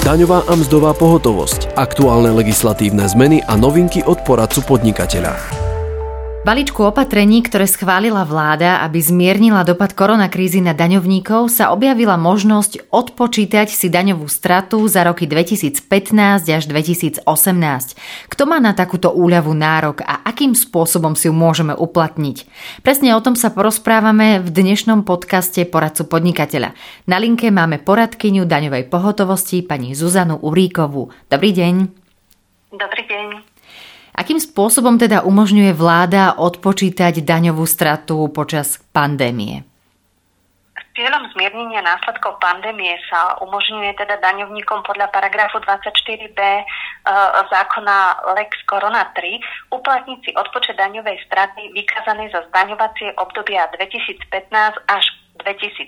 Daňová a mzdová pohotovosť, aktuálne legislatívne zmeny a novinky od poradcu podnikateľa. V balíčku opatrení, ktoré schválila vláda, aby zmiernila dopad koronakrízy na daňovníkov, sa objavila možnosť odpočítať si daňovú stratu za roky 2015 až 2018. Kto má na takúto úľavu nárok a akým spôsobom si ju môžeme uplatniť? Presne o tom sa porozprávame v dnešnom podcaste Poradcu podnikateľa. Na linke máme poradkyňu daňovej pohotovosti pani Zuzanu Uríkovú. Dobrý deň. Dobrý deň. Akým spôsobom teda umožňuje vláda odpočítať daňovú stratu počas pandémie? S cieľom zmiernenia následkov pandémie sa umožňuje teda daňovníkom podľa paragrafu 24b zákona Lex Korona 3 uplatniť si odpočet daňovej straty vykázanej za zdaňovacie obdobia 2015 až 2018,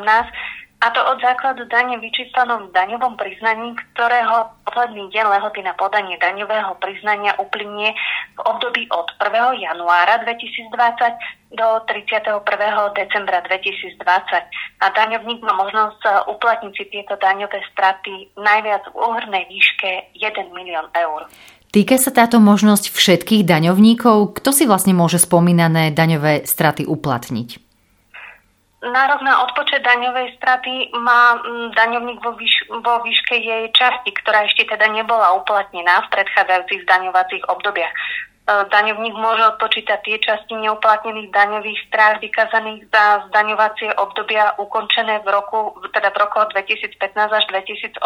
a to od základu dane vyčíslenom v daňovom priznaní, ktorého posledný deň lehoty na podanie daňového priznania uplynie v období od 1. januára 2020 do 31. decembra 2020. A daňovník má možnosť uplatniť si tieto daňové straty najviac v úhrnej výške 1 milión eur. Týka sa táto možnosť všetkých daňovníkov? Kto si vlastne môže spomínané daňové straty uplatniť? Nárok na odpočet daňovej straty má daňovník vo výške jej časti, ktorá ešte teda nebola uplatnená v predchádzajúcich zdaňovacích obdobiach. Daňovník môže odpočítať tie časti neuplatnených daňových strát vykázaných za zdaňovacie obdobia ukončené v rokoch 2015 až 2018,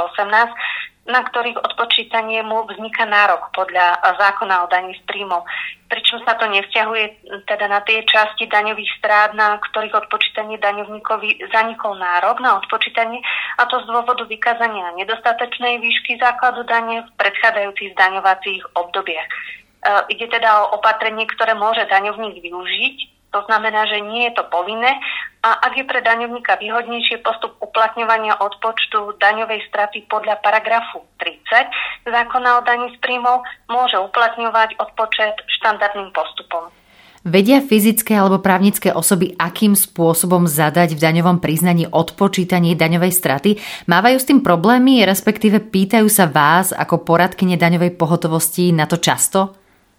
na ktorých odpočítanie mu vzniká nárok podľa zákona o daní z príjmov. Pričom sa to nevzťahuje teda na tie časti daňových strát, na ktorých odpočítanie daňovníkovi zanikol nárok na odpočítanie, a to z dôvodu vykázania nedostatočnej výšky základu dane v predchádzajúcich zdaňovacích obdobiach. Ide teda o opatrenie, ktoré môže daňovník využiť. To znamená, že nie je to povinné, a ak je pre daňovníka výhodnejšie postup uplatňovania odpočtu daňovej straty podľa paragrafu 30 zákona o daní z príjmov, môže uplatňovať odpočet štandardným postupom. Vedia fyzické alebo právnické osoby, akým spôsobom zadať v daňovom priznaní odpočítanie daňovej straty? Mávajú s tým problémy, respektíve pýtajú sa vás ako poradkyne daňovej pohotovosti na to často?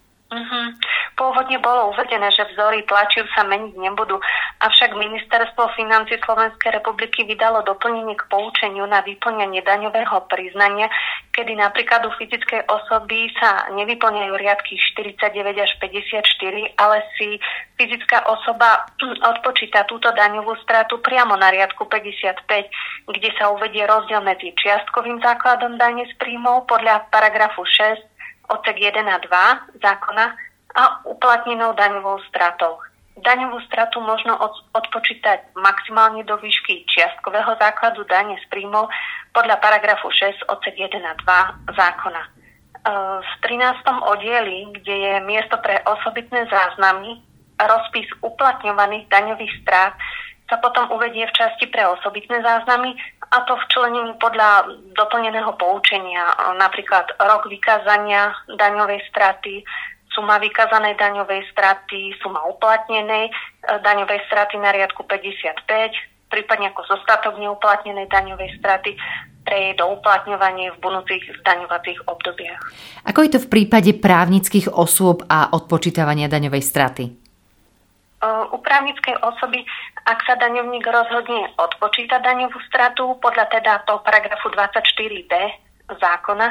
Pôvodne bolo uvedené, že vzory tlačiv sa meniť nebudú, avšak Ministerstvo financií Slovenskej republiky vydalo doplnenie k poučeniu na vyplňanie daňového priznania, kedy napríklad u fyzickej osoby sa nevyplňajú riadky 49 až 54, ale si fyzická osoba odpočíta túto daňovú stratu priamo na riadku 55, kde sa uvedie rozdiel medzi čiastkovým základom dane z príjmov podľa paragrafu 6 odsek 1 a 2 zákona a uplatnenou daňovou stratou. Daňovú stratu možno odpočítať maximálne do výšky čiastkového základu dane z príjmov podľa paragrafu 6 odsek 1 a 2 zákona. V 13. oddieli, kde je miesto pre osobitné záznamy a rozpis uplatňovaných daňových strát, sa potom uvedie v časti pre osobitné záznamy, a to v členení podľa doplneného poučenia, napríklad rok vykázania daňovej straty, suma vykázanej daňovej straty, suma uplatnenej daňovej straty na riadku 55, prípadne ako zostatok neuplatnenej daňovej straty pre jej douplatňovanie v budúcich zdaňovacích obdobiach. Ako je to v prípade právnických osôb a odpočítavania daňovej straty? U právnickej osoby, ak sa daňovník rozhodne odpočítať daňovú stratu podľa teda toho paragrafu 24b zákona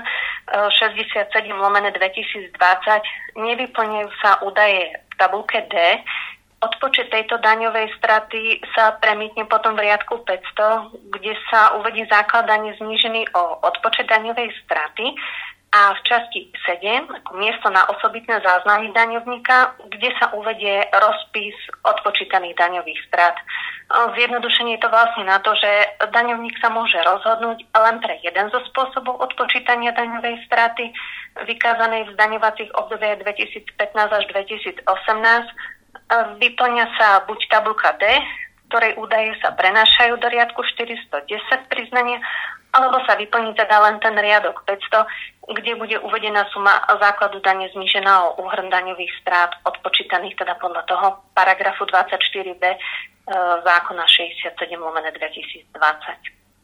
67/2020, nevyplňujú sa údaje v tabuľke D. Odpočet tejto daňovej straty sa premietne potom v riadku 500, kde sa uvedie základ dane znížený o odpočet daňovej straty, a v časti 7 ako miesto na osobitné záznamy daňovníka, kde sa uvedie rozpis odpočítaných daňových strát. Zjednodušenie je to vlastne na to, že daňovník sa môže rozhodnúť len pre jeden zo spôsobov odpočítania daňovej straty vykázanej v zdaňovacích obdobiach 2015 až 2018. Vyplňa sa buď tabuľka D, ktorej údaje sa prenášajú do riadku 410 priznania, alebo sa vyplní teda len ten riadok 500, kde bude uvedená suma základu dane znížená o úhrn daňových strát odpočítaných teda podľa toho paragrafu 24b zákona 67/2020.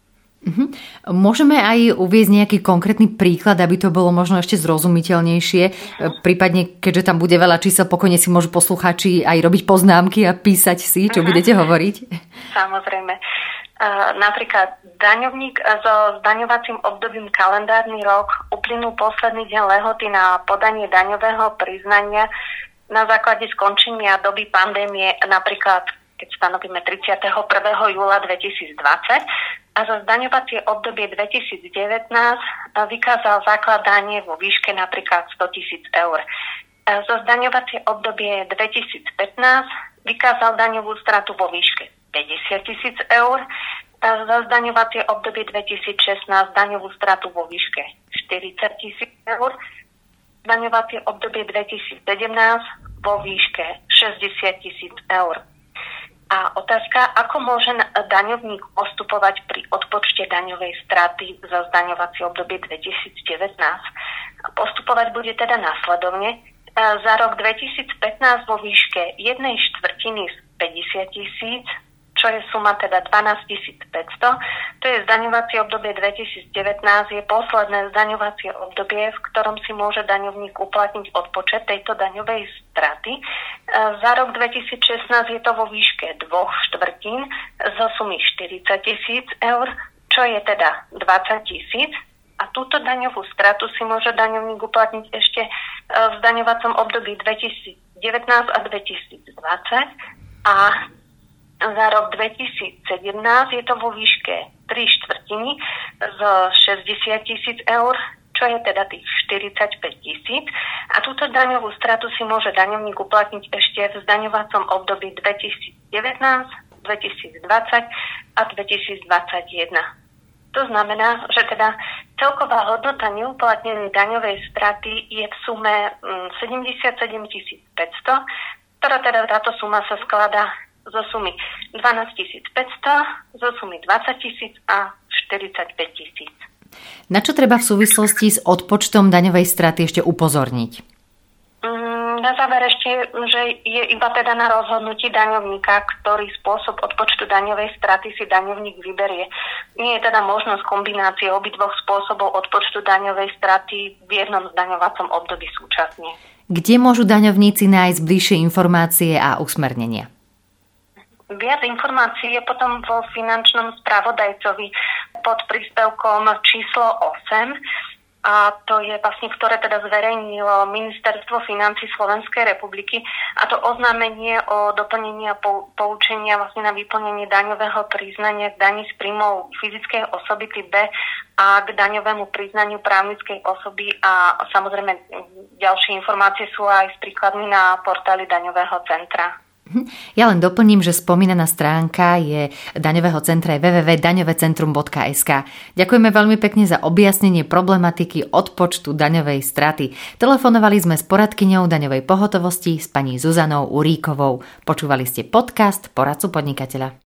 Môžeme aj uviesť nejaký konkrétny príklad, aby to bolo možno ešte zrozumiteľnejšie. Prípadne, keďže tam bude veľa čísel, pokojne si môžu poslucháči aj robiť poznámky a písať si, čo budete hovoriť. Samozrejme. Napríklad daňovník so zdaňovacím obdobím kalendárny rok uplynul posledný deň lehoty na podanie daňového priznania na základe skončenia doby pandémie, napríklad keď stanovíme 31. júla 2020 a za zdaňovacie obdobie 2019 vykázal základ dane vo výške napríklad 100 000 eur. Za zdaňovacie obdobie 2015 vykázal daňovú stratu vo výške 50 000 eur, za zdaňovacie obdobie 2016 daňovú stratu vo výške 40 000 eur, zdaňovacie obdobie 2017 vo výške 60 000 eur. A otázka, ako môže daňovník postupovať pri odpočte daňovej straty za zdaňovacie obdobie 2019? Postupovať bude teda následovne. Za rok 2015 vo výške 1/4 z 50 000, čo je suma teda 12 500. To je zdaňovacie obdobie 2019, je posledné zdaňovacie obdobie, v ktorom si môže daňovník uplatniť odpočet tejto daňovej straty. Za rok 2016 je to vo výške 2/4 zo sumy 40 000 eur, čo je teda 20 000. A túto daňovú stratu si môže daňovník uplatniť ešte v zdaňovacom období 2019 a 2020. A za rok 2017 je to vo výške 3/4 z 60 000 eur, čo je teda tých 45 000. A túto daňovú stratu si môže daňovník uplatniť ešte v zdaňovacom období 2019, 2020 a 2021. To znamená, že teda celková hodnota neuplatnenej daňovej straty je v sume 77 500, ktorá teda táto suma sa skladá zo sumy 12 500, zo sumy 20 000 a 45 000. Na čo treba v súvislosti s odpočtom daňovej straty ešte upozorniť? Na záver ešte, že je iba teda na rozhodnutí daňovníka, ktorý spôsob odpočtu daňovej straty si daňovník vyberie. Nie je teda možnosť kombinácie obidvoch spôsobov odpočtu daňovej straty v jednom zdaňovacom období súčasne. Kde môžu daňovníci nájsť bližšie informácie a usmernenia? Viac informácií je potom vo finančnom spravodajcovi pod príspevkom číslo 8. A to je vlastne, ktoré teda zverejnilo Ministerstvo financií Slovenskej republiky, a to oznámenie o doplnení a poučenia vlastne na vyplnenie daňového priznania k daní z príjmov fyzickej osoby typ B a k daňovému priznaniu právnickej osoby, a samozrejme ďalšie informácie sú aj s príkladmi na portáli Daňového centra. Ja len doplním, že spomínaná stránka je daňového centra www.daňovecentrum.sk. Ďakujeme veľmi pekne za objasnenie problematiky odpočtu daňovej straty. Telefonovali sme s poradkyňou daňovej pohotovosti s pani Zuzanou Uríkovou. Počúvali ste podcast Poradcu podnikateľa.